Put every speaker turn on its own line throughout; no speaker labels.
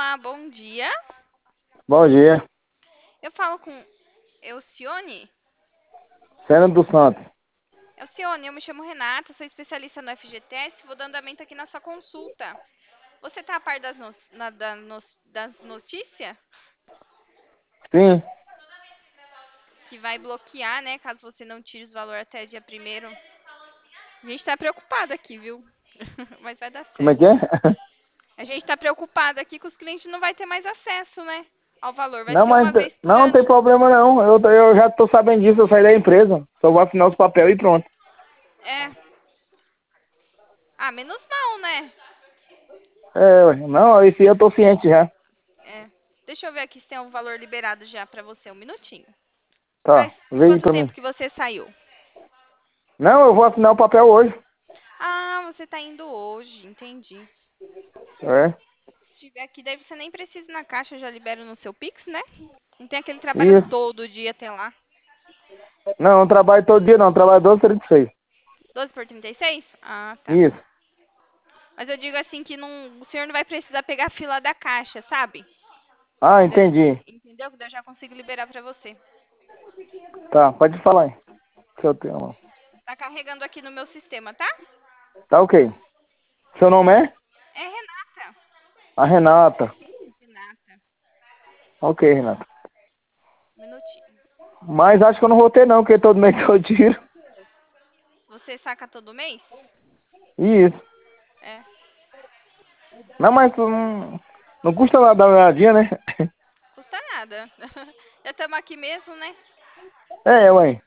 Olá, bom dia.
Bom dia.
Eu falo com Elcione?
Sena dos Santos.
Elcione, eu me chamo Renata, sou especialista no FGTS, vou dando andamento aqui na sua consulta. Você tá a par das notícias?
Sim.
Que vai bloquear, né, caso você não tire os valores até dia 1º. A gente tá preocupado aqui, viu? Mas vai dar
Como é
certo.
que é?
A gente tá preocupado aqui que os clientes não vai ter mais acesso, né, ao valor. Vai
Não,
ser
mas
uma vez por
não tem
ano.
problema não. Eu já tô sabendo disso, eu saí da empresa. Só vou assinar os papéis e pronto.
É. Ah, menos mal, né?
É, ué. Não, esse eu tô ciente já.
É. Deixa eu ver aqui se tem um valor liberado já pra você. Um minutinho. Faz
Tá, veio aí
quanto
pra mim.
tempo que você saiu?
Não, eu vou assinar o papel hoje.
Ah, você tá indo hoje. Entendi.
É,
Se tiver aqui, daí você nem precisa ir na caixa. Eu já libero no seu Pix, né? Não tem aquele trabalho
isso.
todo dia até lá.
Não, eu não trabalho todo dia não, eu trabalho 12h36.
12 por 36? Ah, tá.
Isso.
Mas eu digo assim que não, o senhor não vai precisar pegar a fila da caixa, sabe?
Ah, entendi.
Entendeu? Que daí eu já consigo liberar pra você.
Tá, pode falar aí. Que eu tenho.
Tá carregando aqui no meu sistema, tá?
Tá ok. Seu nome é?
É Renata.
A Renata.
Renata.
Ok, Renata.
Um minutinho.
Mas acho que eu não vou ter não, porque todo mês que eu tiro.
Você saca todo mês?
Isso.
É.
Não, mas não custa nada dar uma olhadinha, né?
Custa nada. Já estamos aqui mesmo, né?
É, ué.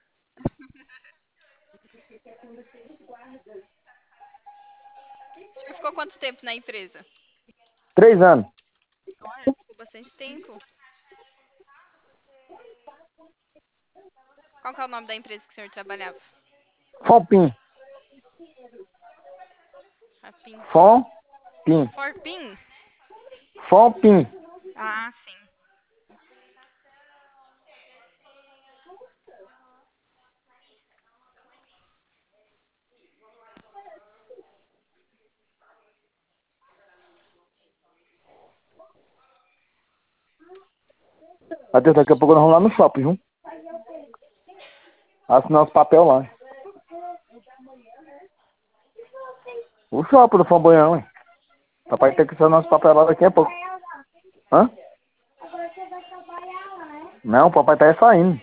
O senhor ficou quanto tempo na empresa?
3 anos.
Olha, ficou bastante tempo. Qual que é o nome da empresa que o senhor trabalhava?
Fopim.
Rapim.
Fopim.
Forpim?
Fopim.
Ah, sim.
Até daqui a pouco nós vamos lá no shopping, viu? Assinar os papel lá. O shopping do Flamboyant, ué. Papai tem que assinar os papel lá daqui a pouco. Hã? Não, o papai tá aí saindo.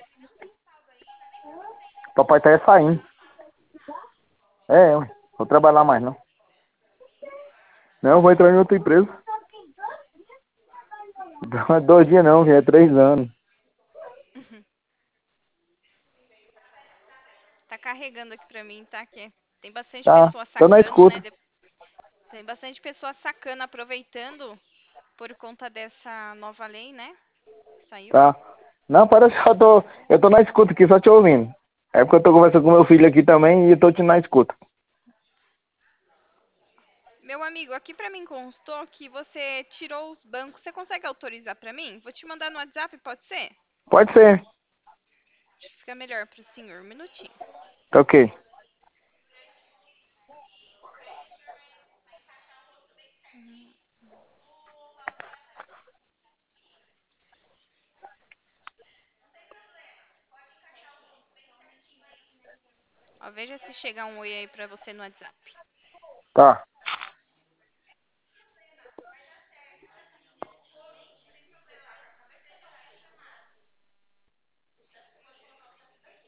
O papai tá aí saindo. É, ué. Vou trabalhar mais, não. Não, eu vou entrar em outra empresa. Não é 2 dias não, já é 3 anos.
Tá carregando aqui pra mim, tá? Que tem bastante
Tá,
pessoa
tô na
sacando, né?
escuta.
Tem bastante pessoa sacando, aproveitando por conta dessa nova lei, né? Saiu.
Tá. Não, parece que eu tô na escuta aqui, só te ouvindo. É porque eu tô conversando com meu filho aqui também e eu tô te na escuta.
Meu amigo, aqui pra mim constou que você tirou os bancos. Você consegue autorizar pra mim? Vou te mandar no WhatsApp, pode ser?
Pode ser.
Acho que fica melhor pro senhor. Um minutinho.
Tá ok.
Ó, veja se chegar um oi aí pra você no WhatsApp.
Tá.